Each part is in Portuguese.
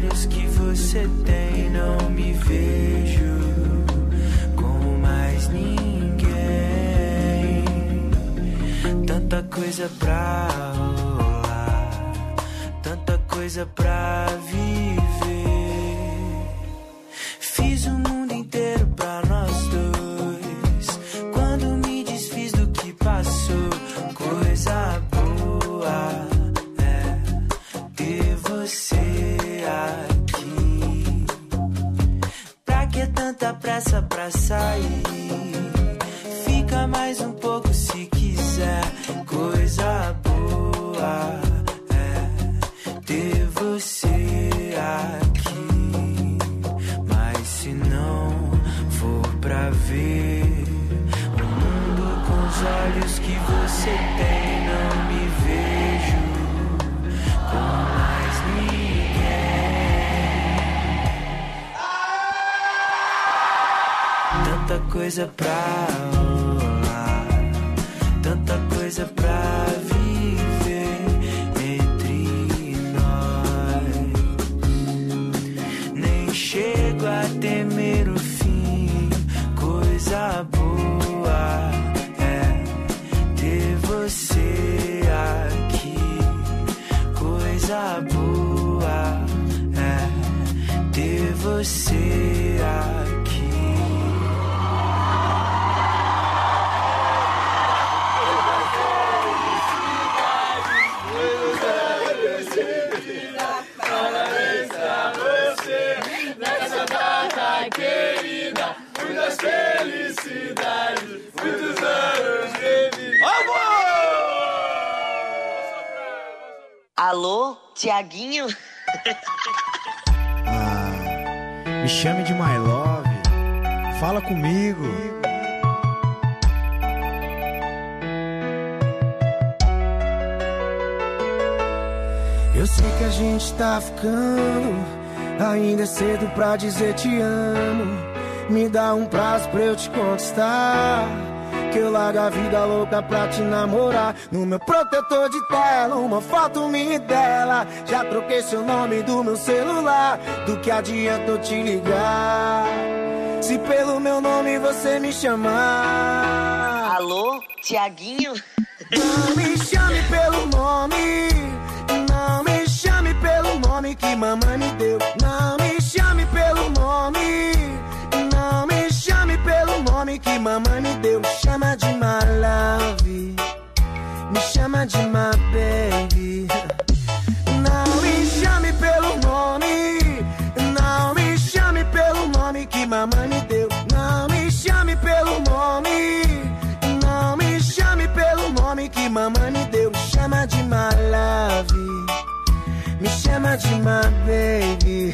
olhos que você tem, não me vejo como mais ninguém. Tanta coisa pra rolar, tanta coisa pra viver. Fiz o mundo inteiro pra nós dois. Quando me desfiz do que passou, coisa boa é ter você aqui. Pra que tanta pressa pra sair? Fica mais um pouco se quiser. Coisa boa é ter você aqui. Mas se não for pra ver o mundo com os olhos que você tem, não me vejo com mais ninguém. Tanta coisa pra rolar, tanta coisa pra viver entre nós. Nem chego a temer o fim. Coisa boa é ter você aqui. Coisa boa é ter você aqui. Querida, muitas felicidades, muitos anos de vida. Alô, Tiaguinho? Me chame de My Love, fala comigo. Eu sei que a gente tá ficando, ainda é cedo pra dizer te amo. Me dá um prazo pra eu te conquistar, que eu largo a vida louca pra te namorar. No meu protetor de tela, uma foto minha e dela. Já troquei seu nome do meu celular. Do que adianta eu te ligar, se pelo meu nome você me chamar? Alô, Tiaguinho? Não me chame pelo nome, não me chame pelo nome que mamãe me deu. Não me chame pelo nome, não me chame pelo nome que mamãe me deu. Me chama de my love, me chama de my baby. Não me chame pelo nome, não me chame pelo nome que mamãe me deu. Não me chame pelo nome, não me chame pelo nome que mamãe me deu. Me chama de my love, me chama de my baby.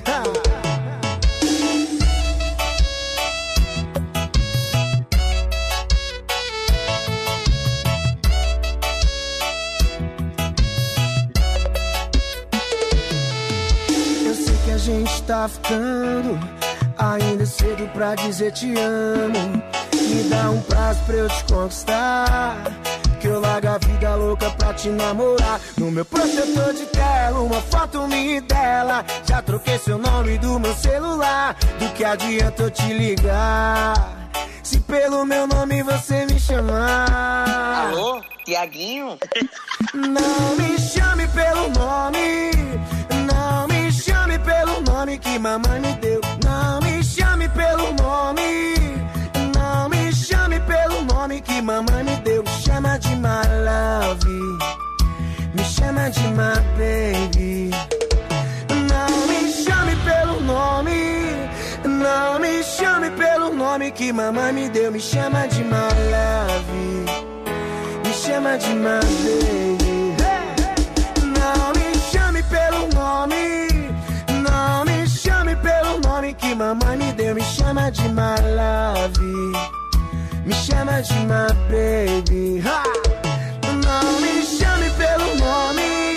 Eu sei que a gente tá ficando, ainda é cedo pra dizer te amo. Me dá um prazo pra eu te conquistar, que eu largo a vida louca pra te namorar. No meu protetor de tela, uma foto minha e dela. Já troquei seu nome do meu celular. Do que adianta eu te ligar, se pelo meu nome você me chamar? Alô, Tiaguinho? Não me chame pelo nome, não me chame pelo nome que mamãe me deu. Não me chame pelo nome, não me chame pelo nome que mamãe me deu. Me chama de my love, me chama de my baby. Não me chame pelo nome, não me chame pelo nome que mamãe me deu. Me chama de my love, me chama de my baby. Não me chame pelo nome, não me chame pelo nome que mamãe me deu. Me chama de my love, me chama de my baby. Não me chame pelo nome.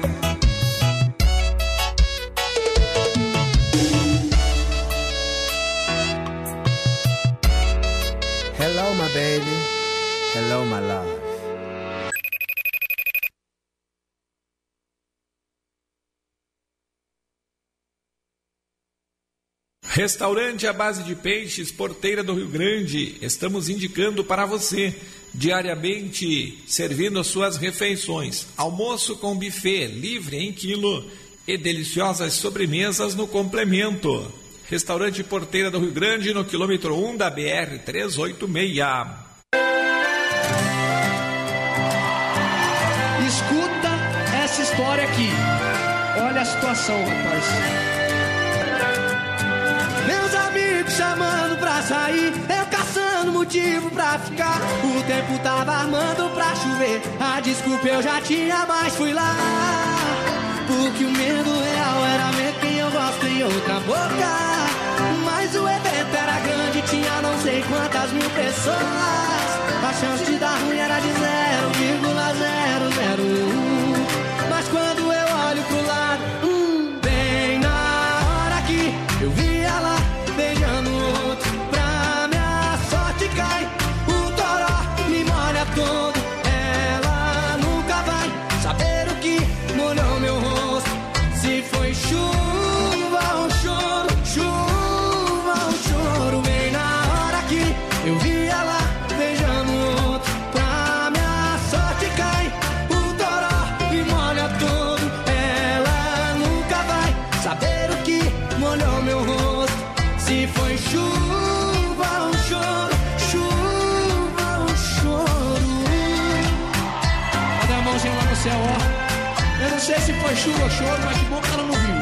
Hello my baby, hello my love. Restaurante à base de peixes, Porteira do Rio Grande. Estamos indicando para você, diariamente, servindo as suas refeições. Almoço com buffet, livre em quilo e deliciosas sobremesas no complemento. Restaurante Porteira do Rio Grande, no quilômetro 1 da BR-386. Escuta essa história aqui. Olha a situação, rapaz. Meus amigos chamando pra sair, eu caçando motivo pra ficar. O tempo tava armando pra chover, a desculpa eu já tinha, mas fui lá. Porque o medo real era ver quem eu gosto em outra boca. Mas o evento era grande, tinha não sei quantas mil pessoas. A chance de dar ruim era de 0,001. Mas quando eu olho pro lado, bem na hora que eu vi ela beijando o outro, pra minha sorte cai o toró, me molha todo. Ela nunca vai saber o que molhou meu rosto. Se foi chuva ou choro, chuva ou choro. Bem na hora que eu vi ela beijando o outro, pra minha sorte cai o toró, me molha todo. Ela nunca vai saber o que molhou meu rosto. Se foi chuva ou choro, chuva ou choro. Olha a mãozinha lá no céu, ó. Eu não sei se foi chuva ou choro, mas que bom que ela não viu.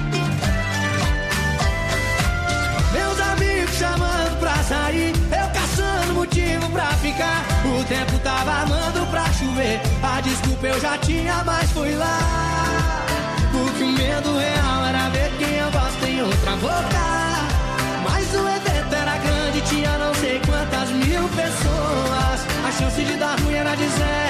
Meus amigos chamando pra sair, eu caçando motivo pra ficar. O tempo tava armando pra chover, a desculpa eu já tinha, mas fui lá. Porque o medo real era ver quem eu gosto em outra boca. Mas o evento era grande, tinha não sei quantas mil pessoas. A chance de dar ruim era de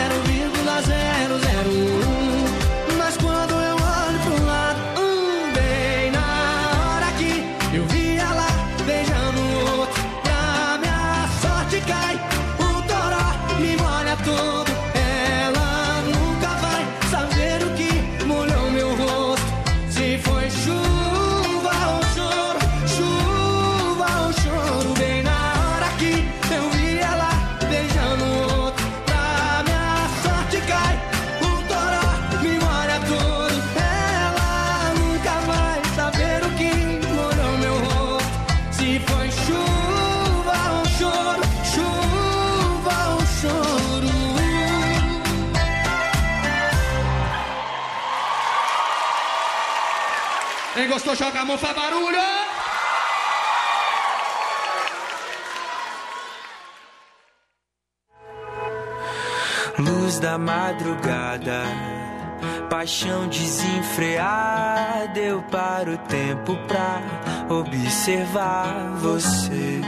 0,001. Mas quando eu olho pro lado, bem na hora que eu vi ela beijando o outro, pra minha sorte cai o toró, me molha todo. Ela nunca vai saber o que molhou meu rosto. Se foi chuva ou choro, chuva ou choro. Bem na hora que eu vi ela beijando o outro, pra minha sorte cai o toró, me molha todo. Ela nunca vai saber o que molhou meu rosto. Se foi chuva ou choro, chuva ou choro. Quem gostou, joga a mão, faz barulho! Luz da madrugada, paixão desenfreada. Eu paro o tempo pra observar você.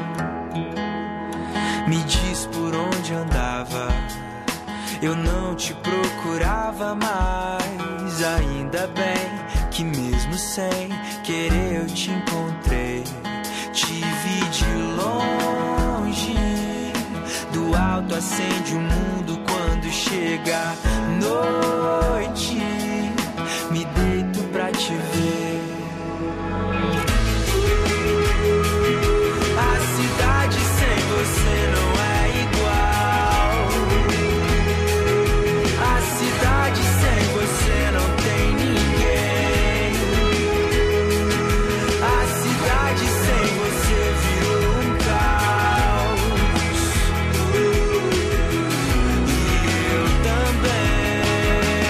Me diz por onde andava, eu não te procurava mais. Ainda bem que mesmo sem querer eu te encontrei. Te vi de longe, do alto acende o mundo quando chega a noite. Me deito pra te ver. A cidade sem você não é igual. A cidade sem você não tem ninguém. A cidade sem você virou um caos. E eu também.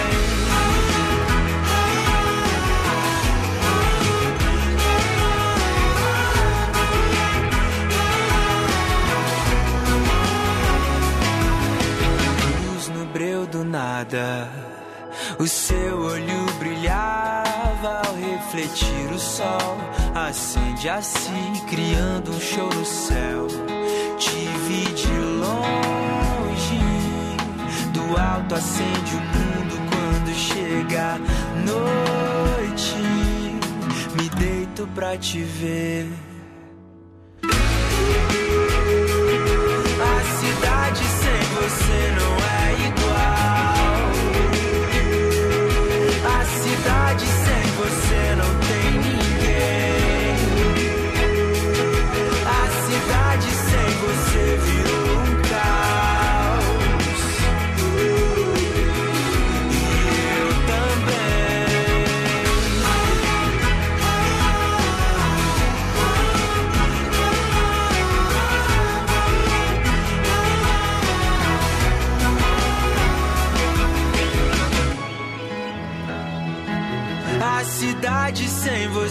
Luz no breu do nada, o seu olho brilhava ao refletir o sol. Acende assim, criando um show no céu. Te vi de longe, do alto acende o mundo quando chega a noite. Me deito pra te ver. A cidade sem você não é igual. A cidade sem você não tem ninguém.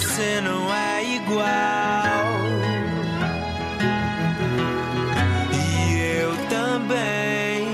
você não é igual. E eu também.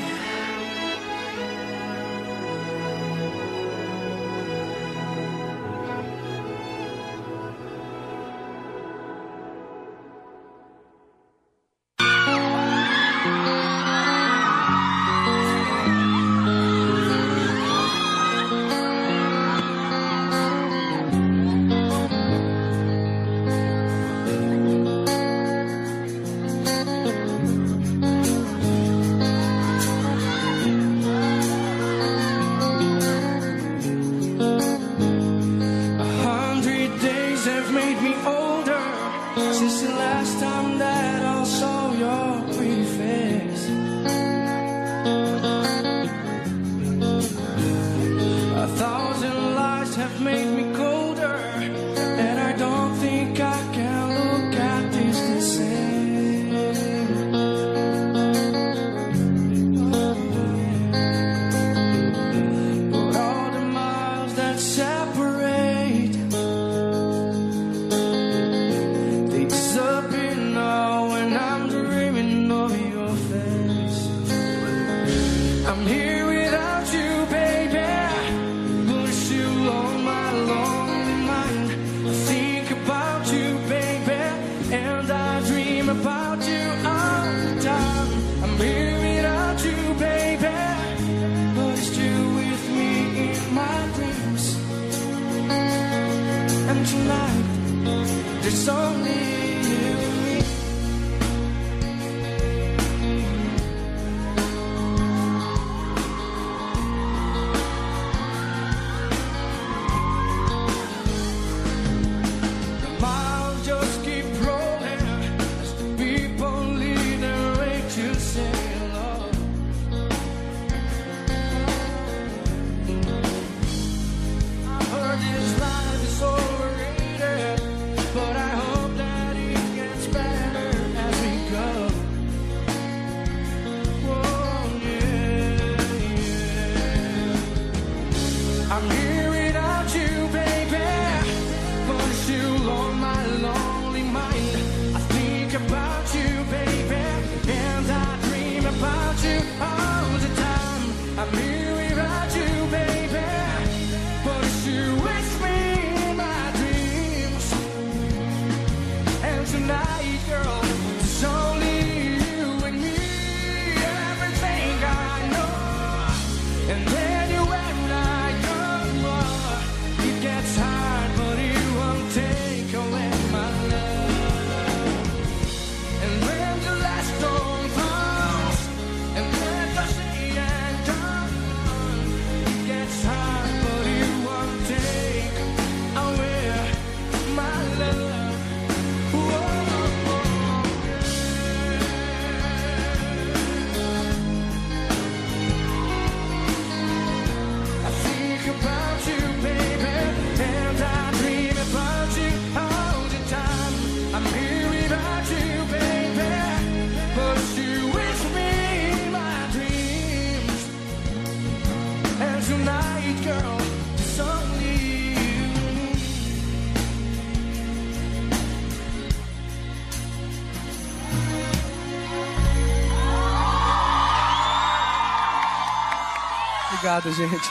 Obrigado, gente.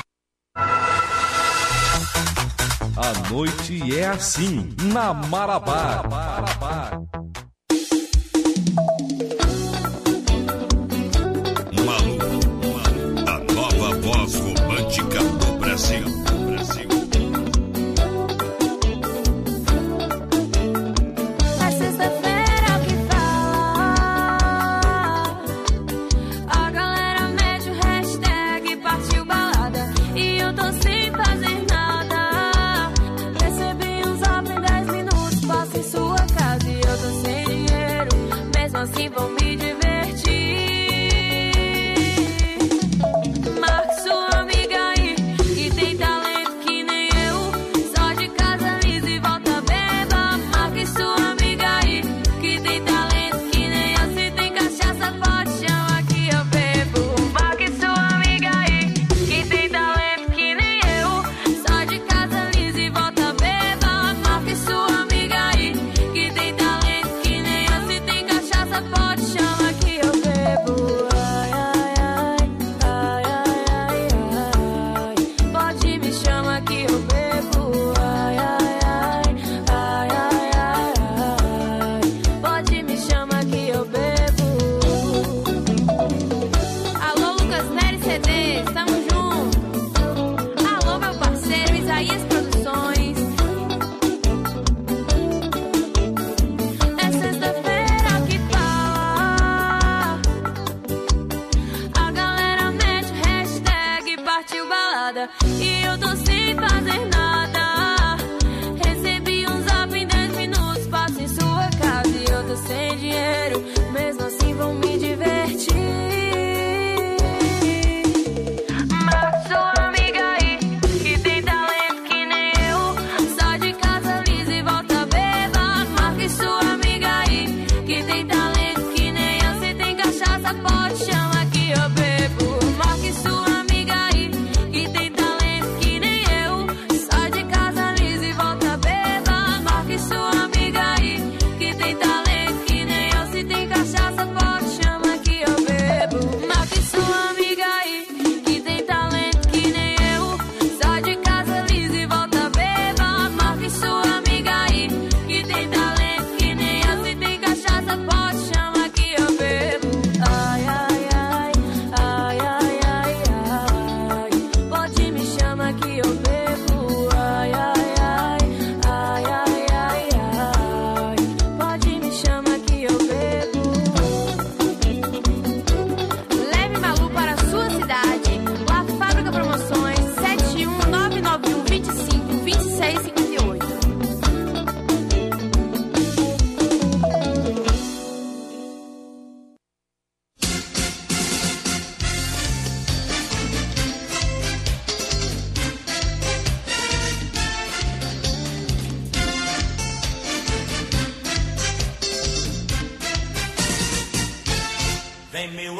A noite é assim, na Marabá. Malu, a nova voz romântica do Brasil. Assim vão me divertir. Marque sua amiga aí, que tem talento que nem eu. Só de casa lisa e volta beba. Marque sua amiga aí, que tem talento que nem eu. Se tem cachaça, pode chamar que eu bebo. Marque sua amiga aí, que tem talento que nem eu. Só de casa lisa e volta beba.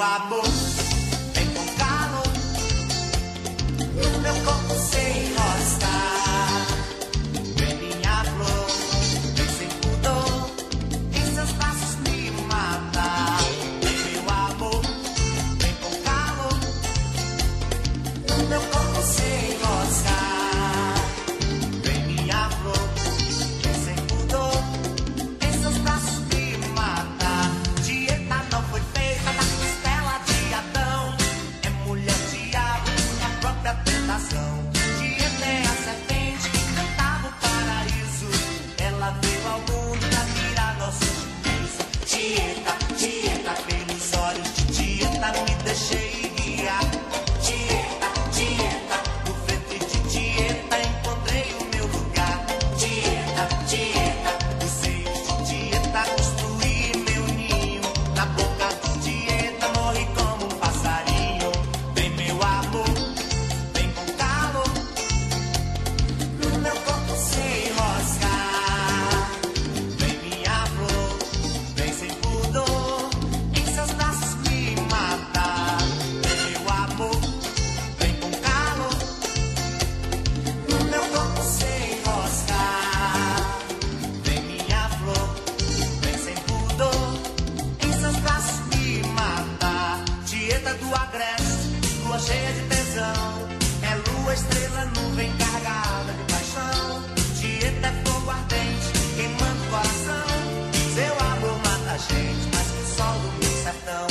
meu amor, vem com calor, no meu corpo sem enroscar. Vem minha flor, vem sem pudor, em seus braços me matar. Vem meu amor, vem com calor, no meu corpo sem enroscar. Vem minha flor, vem sem pudor, em seus braços me matar. Dieta não foi feita da costela de Adão, é mulher diabo, a própria tentação. Dieta é a serpente que cantava o paraíso, ela veio ao mundo pra tirar nosso juízo. Dieta, dieta, pelos olhos de dieta me deixei guiar. Dieta, dieta, no ventre de dieta encontrei o meu lugar. Dieta, dieta, nos seios de dieta construí meu ninho. Na boca de dieta morri como um passarinho. Vem meu amor, vem com calor, no meu corpo sem enroscar. Vem minha flor, vem sem pudor, em seus braços me matar. Vem meu amor, vem com calor, no meu corpo sem enroscar. Vem minha flor, vem sem pudor, em seus braços me matar. Dieta do agreste, lua cheia de tesão, é lua, estrela, nuvem carregada de paixão. Dieta é fogo ardente, queimando o coração. Seu amor mata a gente, mais que o sol do meu sertão.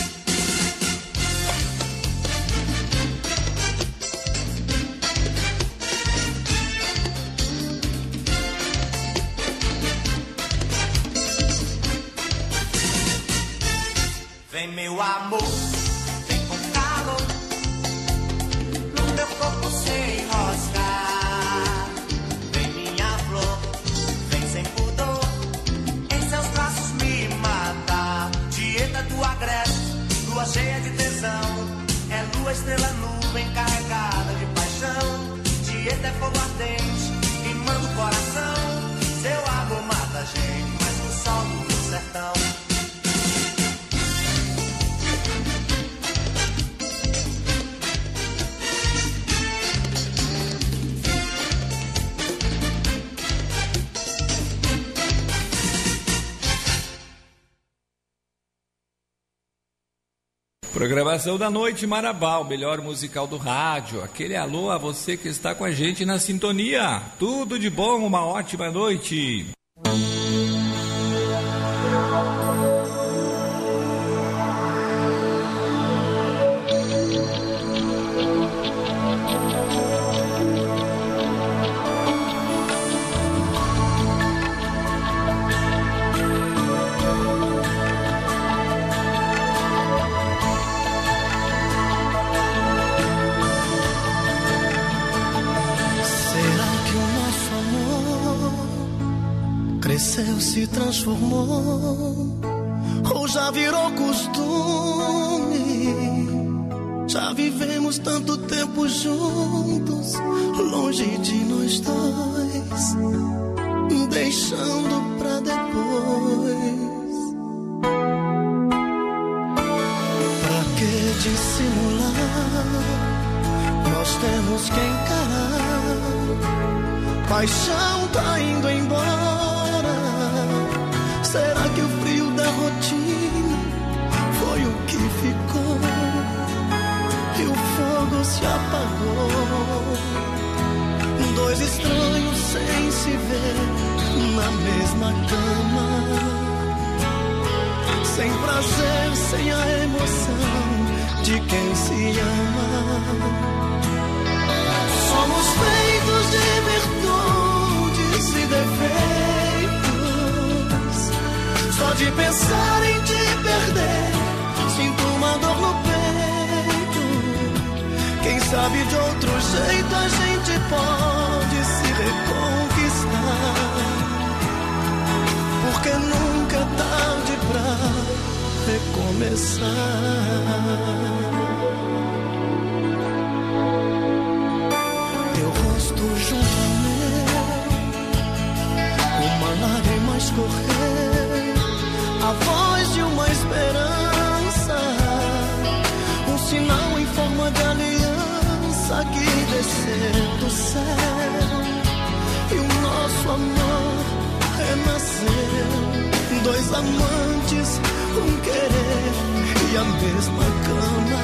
Vem meu amor, vem com calor, no meu corpo sem enroscar. Vem minha flor, vem sem pudor, em seus braços me matar. Dieta do agreste, lua cheia de tesão, é lua, estrela, nuvem carregada de paixão. Dieta é fogo ardente, queimando o coração. Seu amor mata a gente, mais que o sol do meu sertão. Programação da noite Marabá, o melhor musical do rádio. Aquele alô a você que está com a gente na sintonia. Tudo de bom, uma ótima noite. Cresceu, se transformou, ou já virou costume. Já vivemos tanto tempo juntos, longe de nós dois, deixando pra depois. Pra que dissimular? Nós temos que encarar. Paixão tá indo embora. Será que o frio da rotina foi o que ficou? E o fogo se apagou. Dois estranhos sem se ver na mesma cama, sem prazer, sem a emoção de quem se ama. Somos feitos de virtudes e defeitos. Só de pensar em te perder, sinto uma dor no peito. Quem sabe de outro jeito a gente pode se reconquistar. Porque nunca é tarde pra recomeçar. Teu rosto junto ao meu, uma lágrima escorrer, a voz de uma esperança. desceu do céu e o nosso amor renasceu. Dois amantes, um querer e a mesma cama.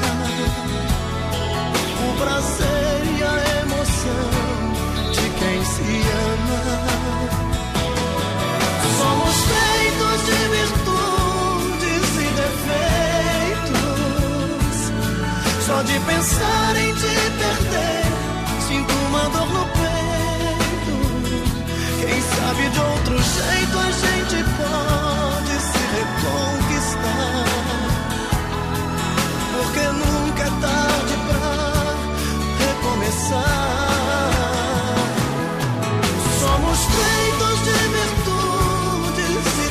O prazer e a emoção de quem se ama. Somos feitos de virtudes e defeitos. Só de pensar em te perder, sinto uma dor no peito. Quem sabe de outro jeito a gente pode se reconquistar. Porque nunca é tarde pra recomeçar. Somos feitos de virtudes e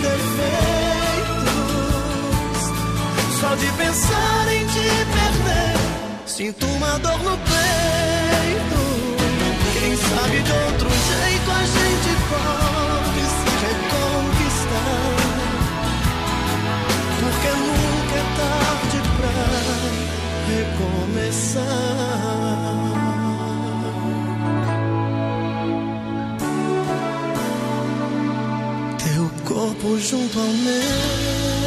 defeitos. Só de pensar em te perder, sinto uma dor no peito. Quem sabe de outro jeito a gente pode se reconquistar. Porque nunca é tarde pra recomeçar. Teu corpo junto ao meu.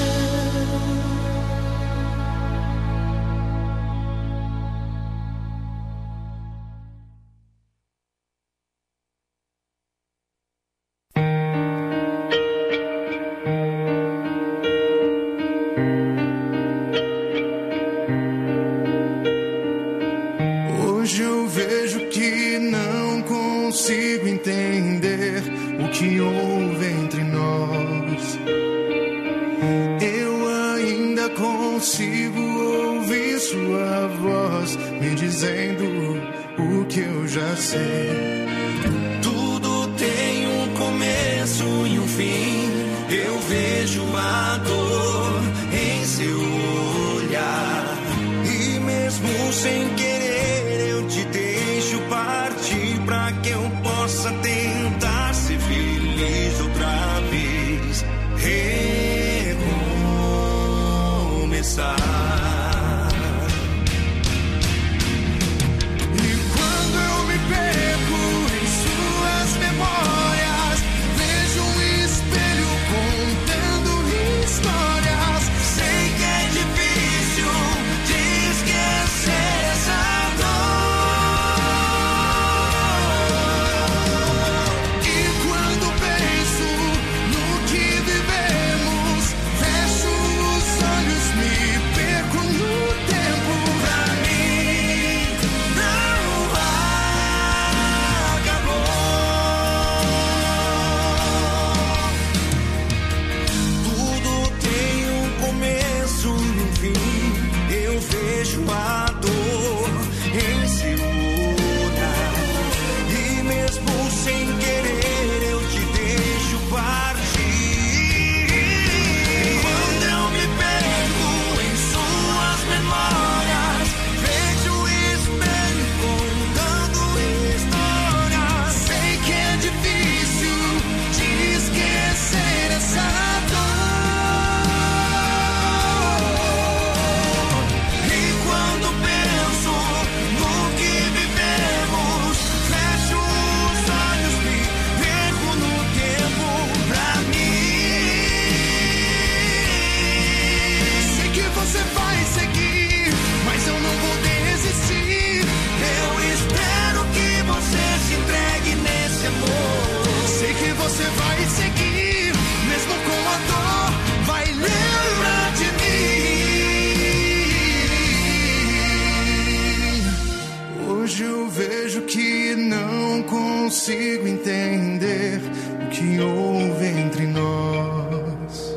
Hoje eu vejo que não consigo entender o que houve entre nós. Eu ainda consigo ouvir sua voz me dizendo o que eu já sei. Tudo tem um começo e um fim. Eu vejo a dor em seu olhar. E mesmo sem querer eu te deixo partir, pra que eu possa tentar ser feliz outra vez. Recomeçar. E quando eu me perco em suas memórias, vejo um espelho contando histórias. Sei que é difícil de esquecer essa dor. E quando penso no que vivemos, fecho os olhos, me perco no tempo. Pra mim não acabou. Tudo tem um começo e um fim. Eu vejo a dor em seu olhar. E mesmo sem querer eu te deixo partir. Quando eu me perco em suas memórias, vejo o espelho contando histórias. Sei que é difícil de esquecer essa dor. E quando penso no que vivemos, fecho os olhos, me perco no tempo. Pra mim, Sei que você vai seguir, mas eu não vou desistir. eu espero que você se entregue nesse amor. Sei que você vai seguir, mesmo com a dor, vai lembrar de mim. Hoje eu vejo que não consigo entender o que houve entre nós.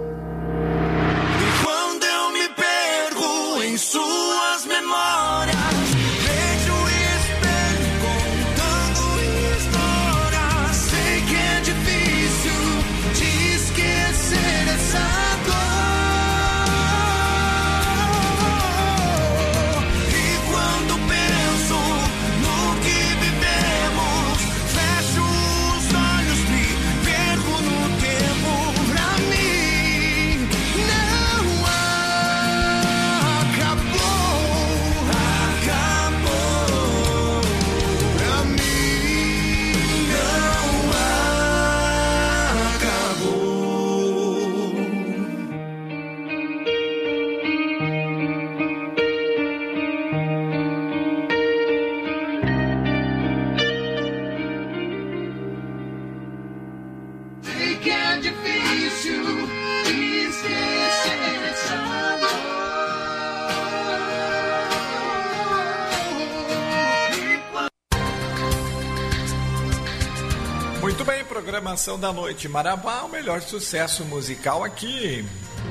E quando eu me perco em suas memórias, vejo o espelho contando histórias. Sei que é difícil de esquecer essa dor. E quando penso no que vivemos, fecho os olhos, me perco que é difícil esquecer esse amor. Muito bem, programação da Noite Marabá, o melhor sucesso musical aqui.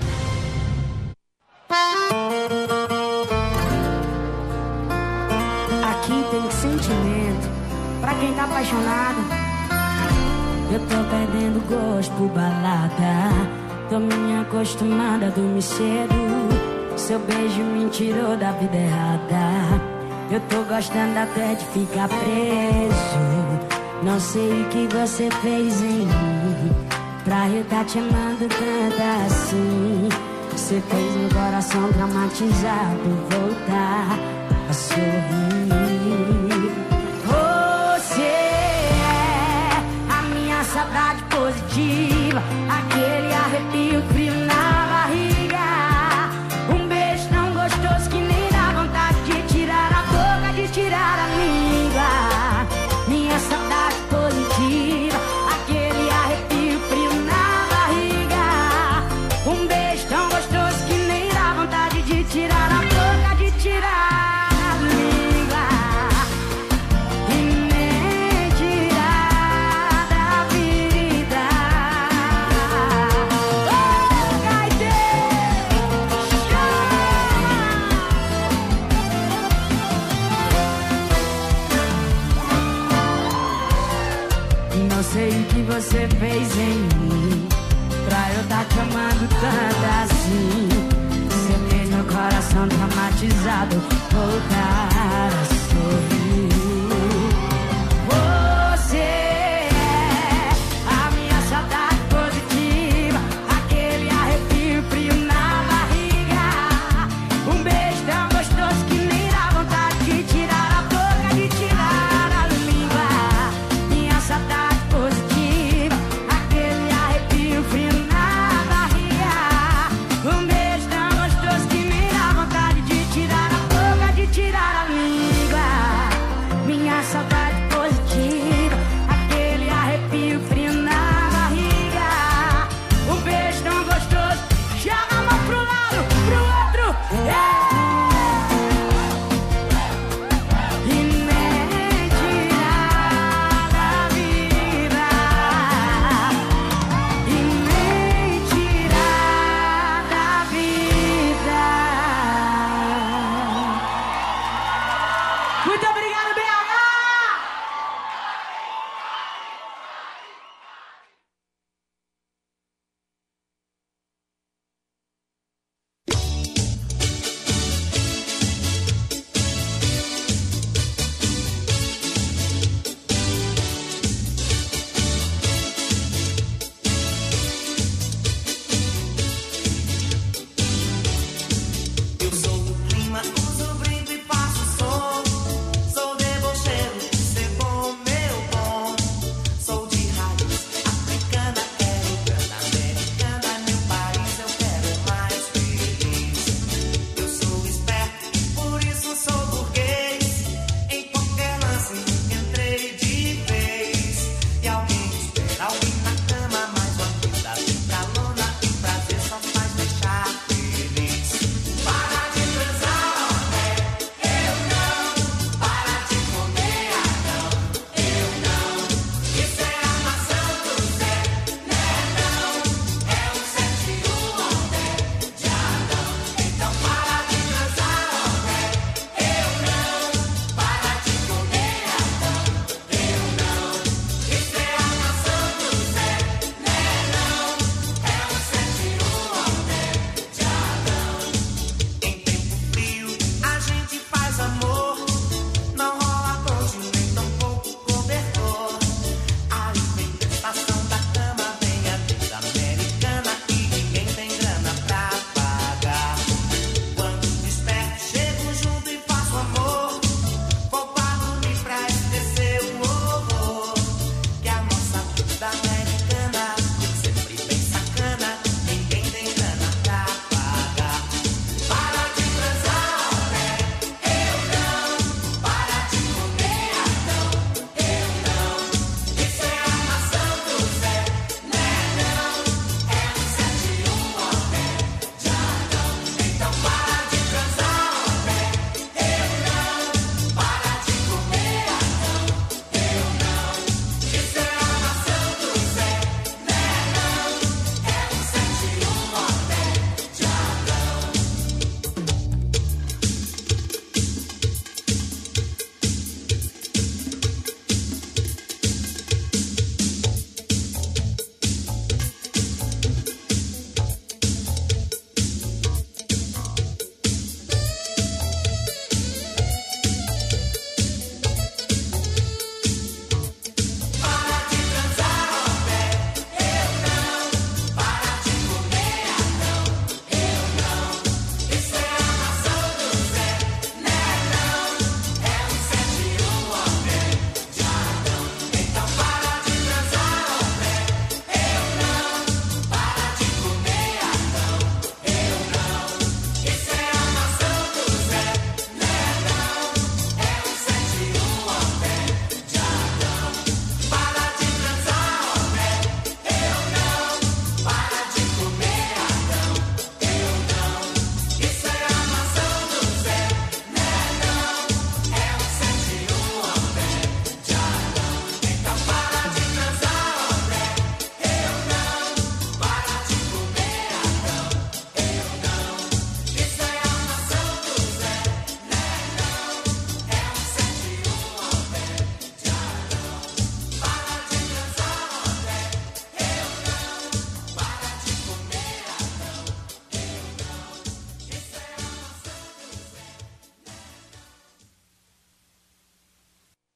Aqui tem sentimento pra quem tá apaixonado. Eu tô perdendo gosto por balada. Tô me acostumada a dormir cedo. Seu beijo me tirou da vida errada. Eu tô gostando até de ficar preso. Não sei o que você fez em mim pra eu tá te amando tanto assim. Você fez meu coração traumatizado voltar a sorrir. Você é a minha saudade positiva, aquele arrepio frio na barriga. Um beijo tão gostoso que nem dá vontade de tirar a boca, de tirar a língua. Minha saudade positiva, aquele arrepio frio na barriga. Um beijo tão gostoso que nem dá vontade de tirar a boca, de tirar a língua. E nem tirar da vida. Oh, gaiteiro, não sei o que você fez em mim pra eu tá te amando tanto assim. Você fez meu coração traumatizado voltar a sorrir. Você é a minha saudade positiva, aquele arrepio frio na barriga. Um beijo tão gostoso que nem dá vontade de tirar a boca, de tirar a língua. Minha saudade positiva, aquele arrepio frio na barriga. Um beijo tão gostoso que me dá vontade de tirar a boca, de tirar a língua.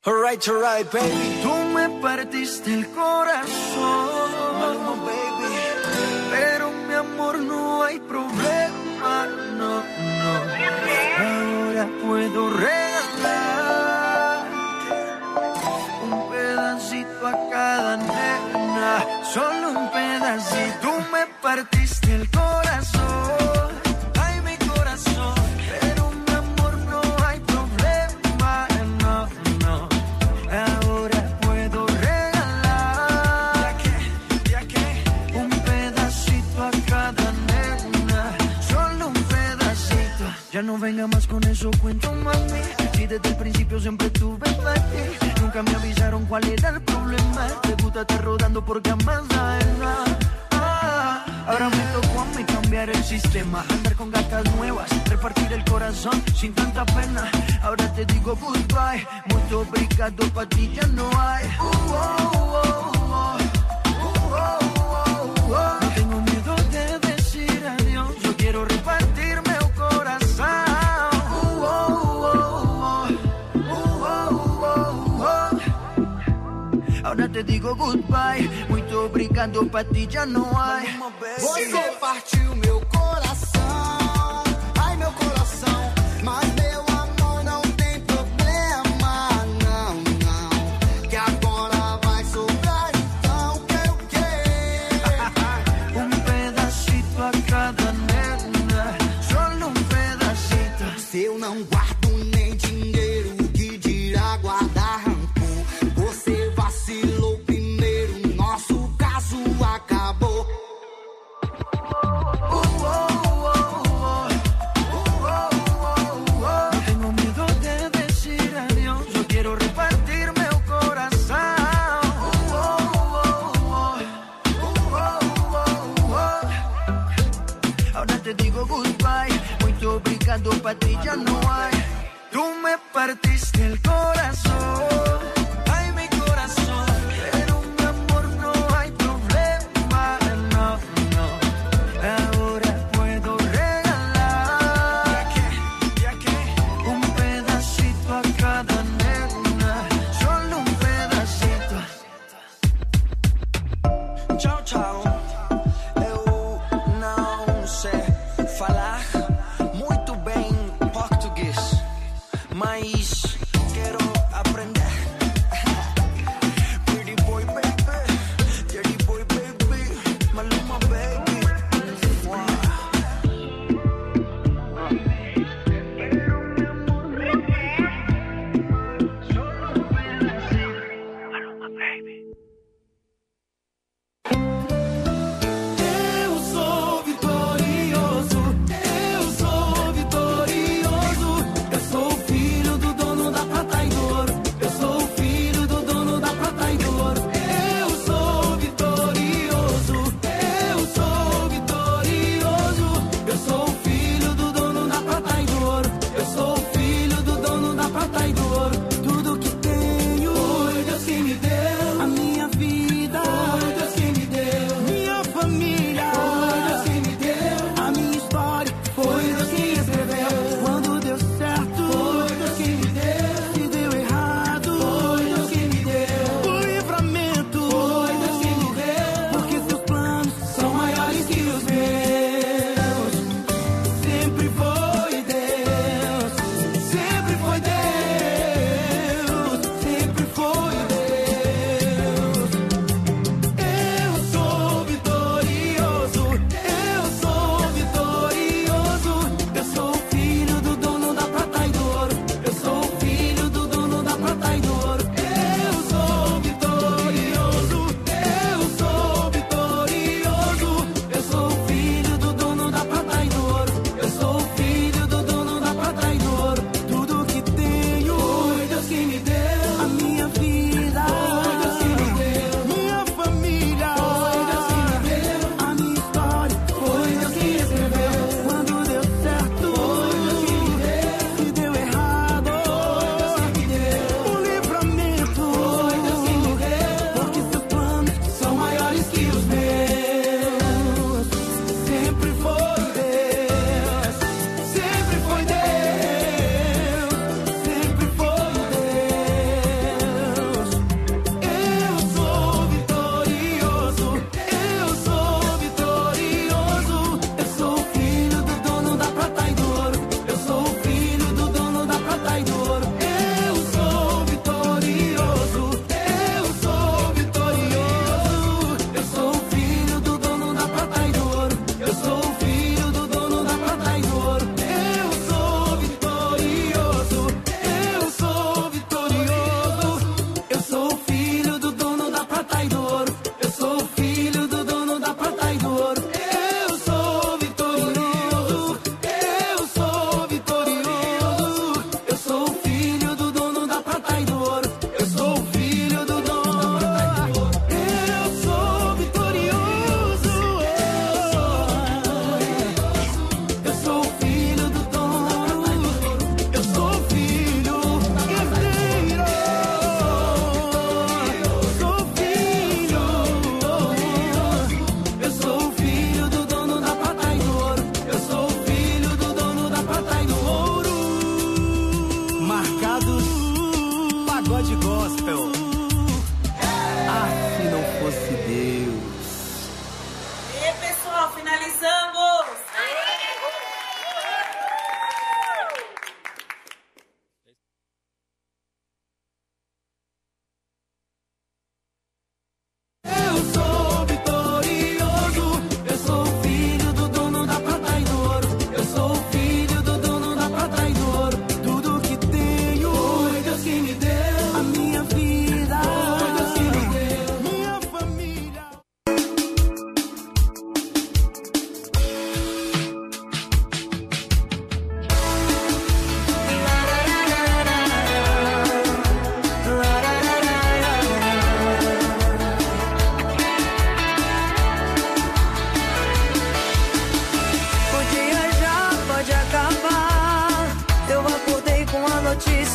Alright, baby. Tú me partiste el corazón, Maluma, baby. Pero mi amor, no hay problema, no. Ahora puedo regalar un pedacito a cada nena, solo un pedacito. Tú me partiste el corazón, ay, mi corazón. Pero mi amor, no hay problema, no. Ahora puedo regalar un pedacito a cada nena, solo un pedacito. Ya no venga más con eso, cuento, mami. Si desde el principio siempre tuve para ti, nunca me avisaron cuál era el problema. Te gusta estar rodando porque amas a ella. Ahora me tocó a mí cambiar el sistema, andar con gatas nuevas, repartir el corazón sin tanta pena. Ahora te digo goodbye, mucho obrigado, pa' ti ya no hay. No tengo miedo de decir adiós, yo quiero repartirme el corazón. Ahora te digo goodbye, muito obrigado, pa' ti já não há. Você partiu meu coração, ai meu coração, mas meu amor não tem problema, não. Que agora vai sobrar então o que pedacito a cada nena, solo pedacito. Se eu não guardo nem dinheiro, que dirá guardar rancor? Você vacilou primeiro, nosso caso acabou. No tengo miedo de decir adiós, yo quiero repartirme el corazón. Ahora te digo goodbye, muito obrigado, pa' ti ya no hay. Tú me partiste el corazón, ay, mi corazón. Pero mi amor, no hay problema, no. Ahora puedo regalar un pedacito a cada nena, solo un pedacito. Tchau, tchau. Eu não sei falar muito bem português, mas quero aprender.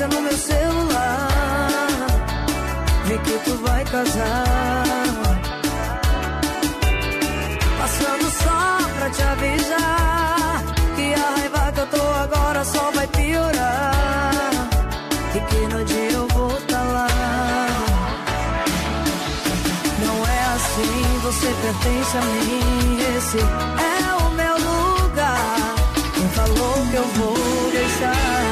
notícia no meu celular. Vi que tu vai casar. Passando só pra te avisar que a raiva que eu tô agora só vai piorar. E que no dia eu vou tá lá. Não é assim, você pertence a mim. Esse é o meu lugar. Quem falou que eu vou deixar?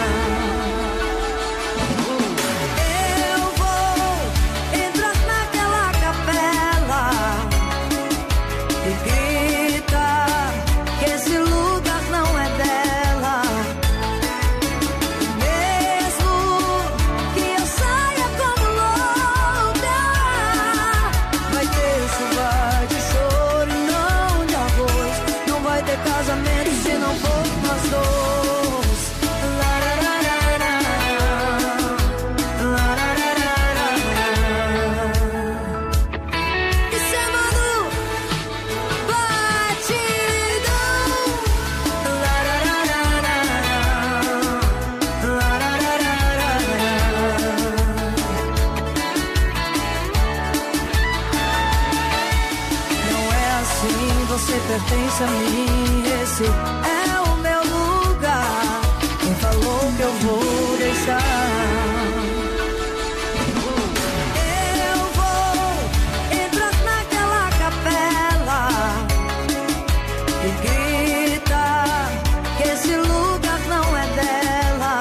Eu vou entrar naquela capela e gritar que esse lugar não é dela. Mesmo que eu saia como louca, vai ter chuva de choro e não de arroz. Não vai ter casamento se não for nós dois. Isso é Manu Batidão. Não é assim, você pertence a mim. Esse é o meu lugar. Quem falou que eu vou deixar? Eu vou entrar naquela capela e gritar que esse lugar não é dela.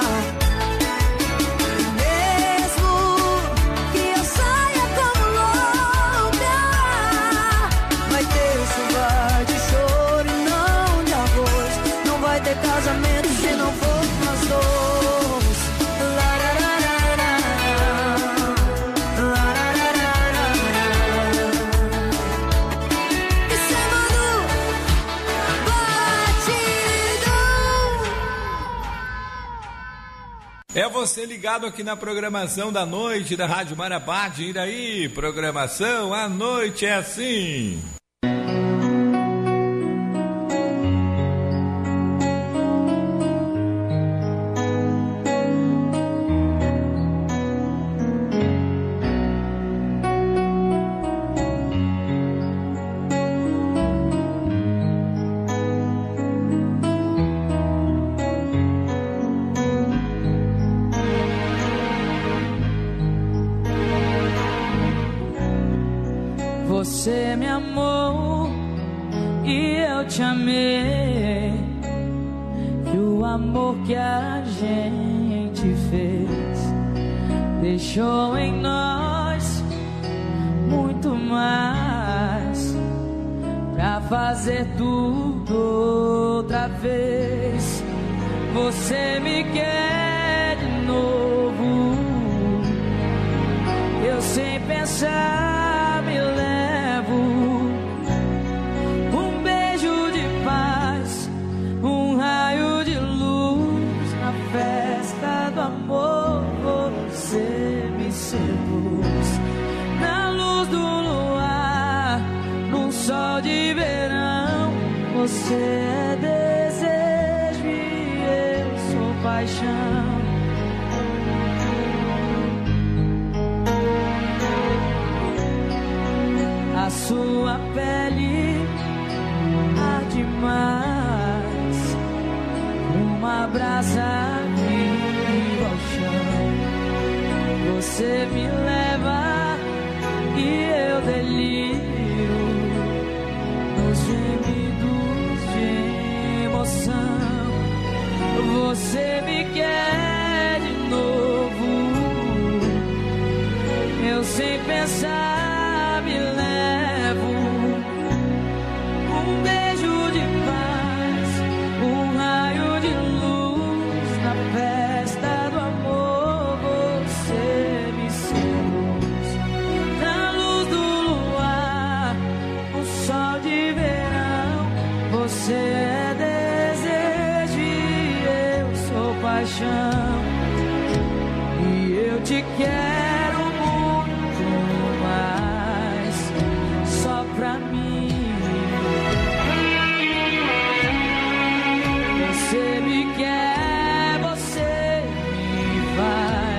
Mesmo que eu saia como louca, vai ter chuva de choro e não de arroz. Não vai ter casamento se não for nós dois. Isso é Manu Batidão. É você ligado aqui na programação da noite da Rádio Marabá de Iraí. Programação A Noite é Assim. Você me amou e eu te amei. E o amor que a gente fez deixou em nós muito mais pra fazer tudo outra vez. Você me quer de novo. Eu sem pensar me levo um beijo de paz, um raio de luz na festa do amor. Você me seduz na luz do luar, num sol de verão. Você é desejo e eu sou paixão. A sua pele arde mais, uma brasa viva ao chão. Você me leva e eu deliro nos gemidos de emoção. Você me quer de novo, eu sem pensar me levo um beijo de paz, um raio de luz na festa do amor. Você me seduz na luz do luar, um sol de verão. Você é desejo e eu sou paixão. E eu te quero muito mais, só pra mim. Você me quer, você me faz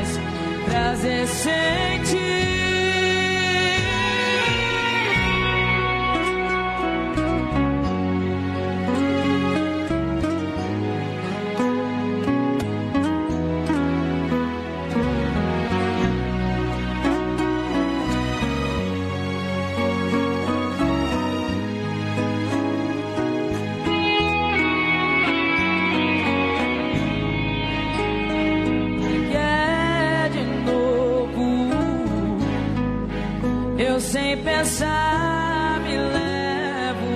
esperança me levo.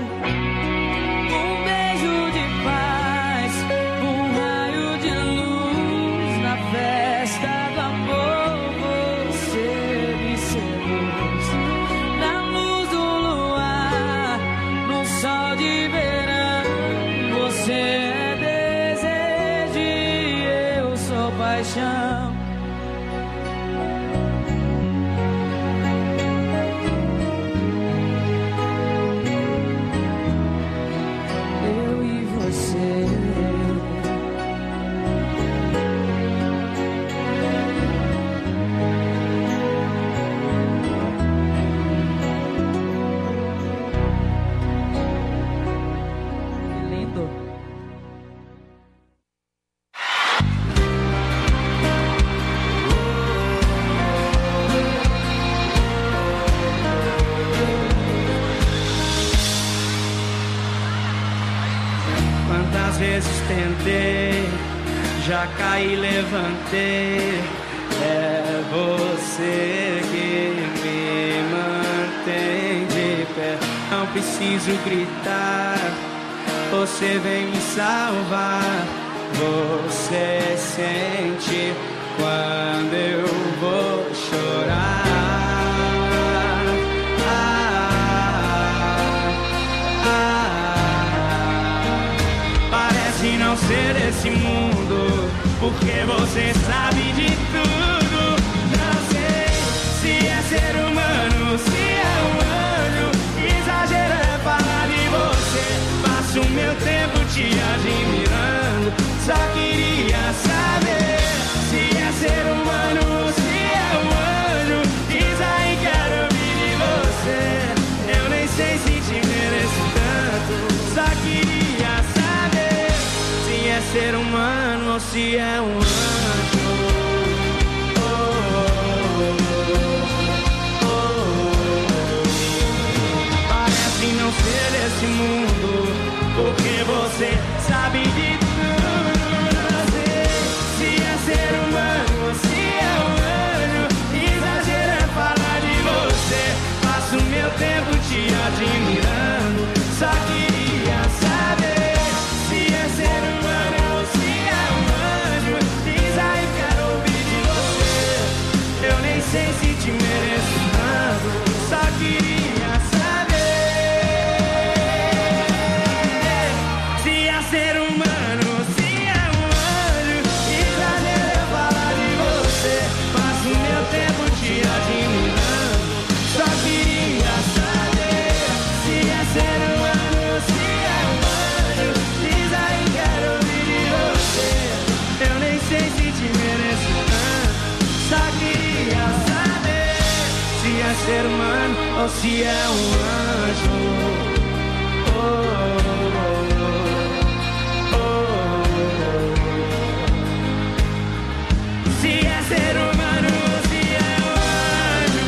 Um beijo de paz, um raio de luz na festa do amor. Você me seduz na luz do luar, no sol de verão. Você é desejo e eu sou paixão. Quantas vezes tentei, já caí, levantei. É você que me mantém de pé. Não preciso gritar, você vem me salvar. Você sente quando eu vou chorar. Não ser desse mundo, porque você sabe de tudo. Não sei se é ser humano, se é um anjo. Exagero é falar de você. Passo o meu tempo te admirando. Só queria saber se é ser humano, se é um anjo. Diz aí, quero ouvir de você. Eu nem sei se te mereço tanto. Só queria saber se é ser humano ou se é um anjo. Parece não ser desse mundo, porque você sabe de tudo. Não sei se é ser humano ou se é um anjo. Exagero é falar de você. Passo o meu tempo te admirando. Só queria saber se é ser humano ou se é um anjo. Diz aí, quero ouvir de você. Eu nem sei se te mereço tanto. Só queria saber se é ser humano ou se é um anjo. Exagero é falar de você. Passo o meu tempo te admirando. Só queria saber se é ser humano ou se é um anjo. Diz aí, quero ouvir de você. Eu nem sei se te mereço tanto. Só queria saber se é ser humano ou se é um anjo. Oh, oh, oh, oh. Se é ser humano ou se é um anjo.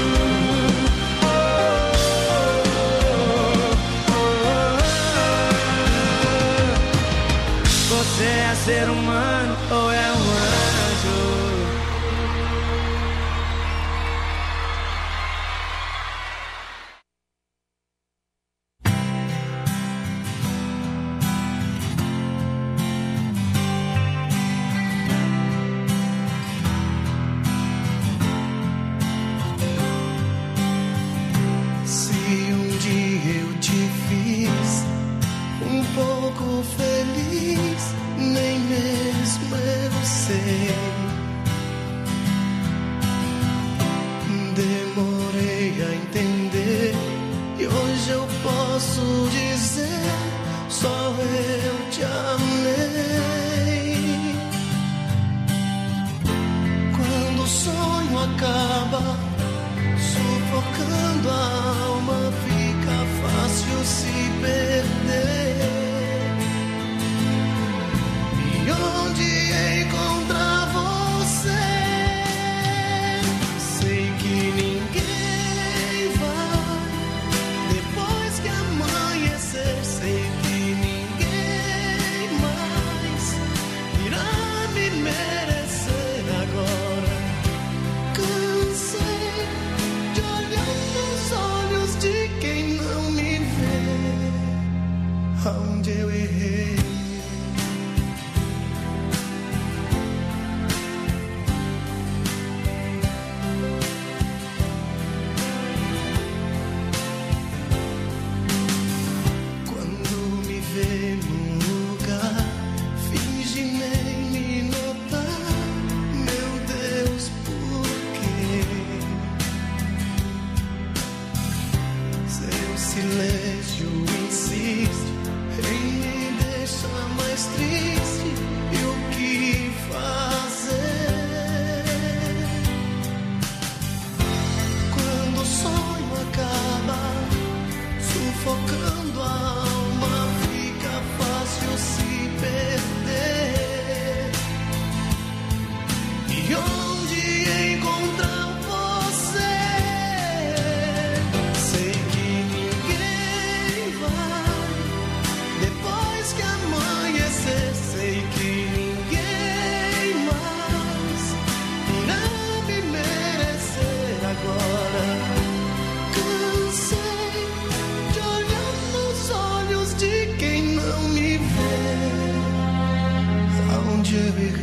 Você é ser humano ou é um anjo? Se um dia eu te fiz um pouco feliz, nem mesmo eu sei. Demorei a entender e hoje eu posso dizer: só eu te amei. Quando o sonho acaba, sufocando a alma, fica fácil se perder. E onde encontrar você? Sei que ninguém vai. Depois que amanhecer, sei que ninguém mais irá me merecer agora. Cansei de olhar nos olhos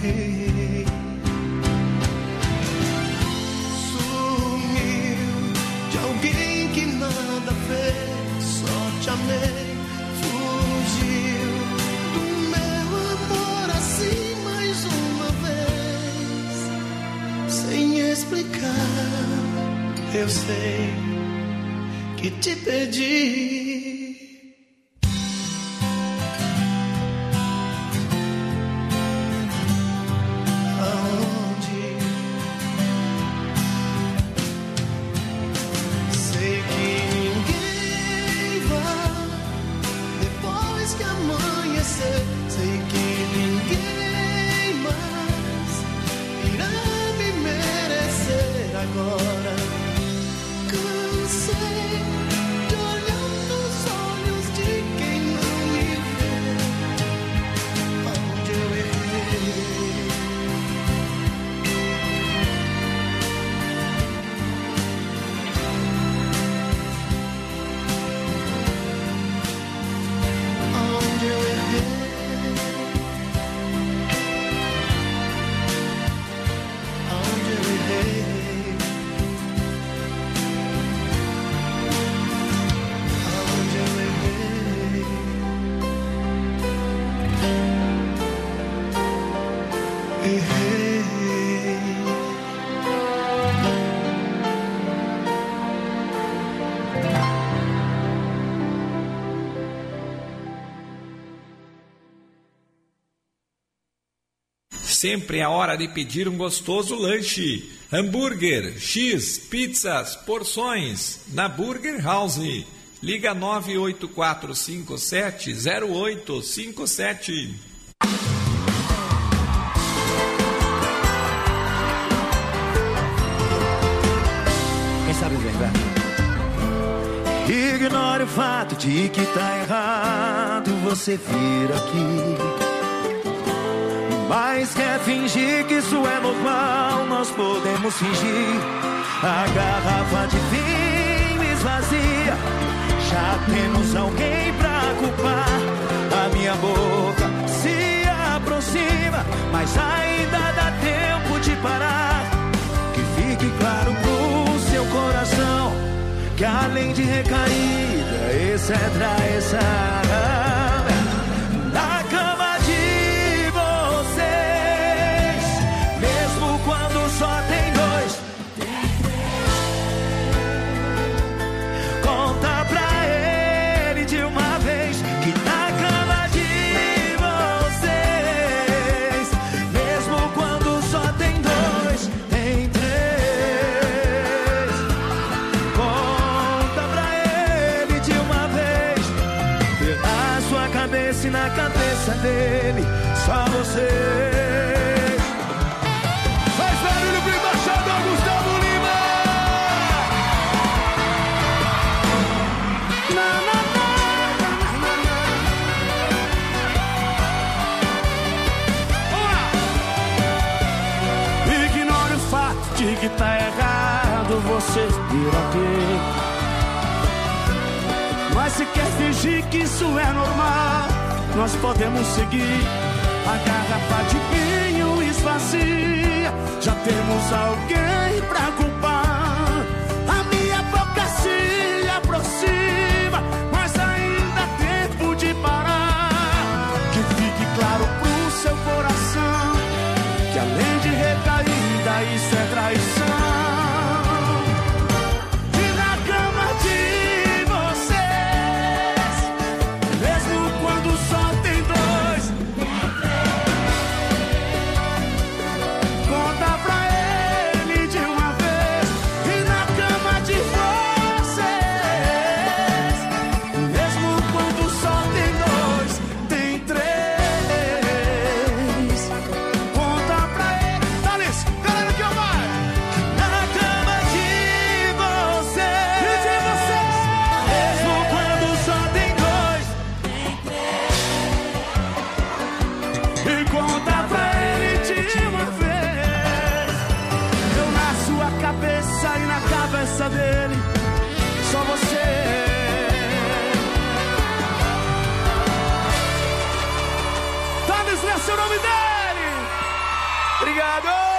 errei. Sumiu de alguém que nada fez, só te amei. Fugiu do meu amor assim mais uma vez, sem explicar. Eu sei que te perdi. Sempre é hora de pedir um gostoso lanche. Hambúrguer, X, pizzas, porções. Na Burger House. Liga 984570857. Quem sabe vem, vai. Ignore o fato de que tá errado você vir aqui. Mas quer fingir que isso é normal, nós podemos fingir. A garrafa de vinho esvazia, já temos alguém pra culpar. A minha boca se aproxima, mas ainda dá tempo de parar. Que fique claro pro seu coração que além de recaída, etc, etc, na cama de vocês, mesmo quando só tem dois, conta pra ele de uma vez que na cama de vocês, mesmo quando só tem dois, tem três, conta pra ele de uma vez, na sua cabeça e na cabeça dele, só vocês. Faz barulho pro embaixador Gustavo Lima! Na, na, na, na, na, na. Ignore o fato de que tá errado você vir aqui. Mas se quer fingir que isso é normal, nós podemos seguir. A garrafa de vinho esvazia, já temos alguém pra culpar. A minha boca se aproxima, mas ainda há tempo de parar. Que fique claro pro seu coração que além de recaída, isso é traição. E na cama de vocês, mesmo quando só tem dois, conta pra ele de uma vez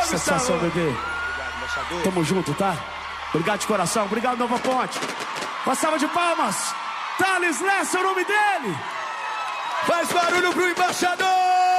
Satisfação, Gustavo. bebê. Tamo junto, tá? Obrigado de coração. Obrigado, Nova Ponte. Uma salva de palmas. Thales Lessa é o nome dele. Faz barulho pro embaixador.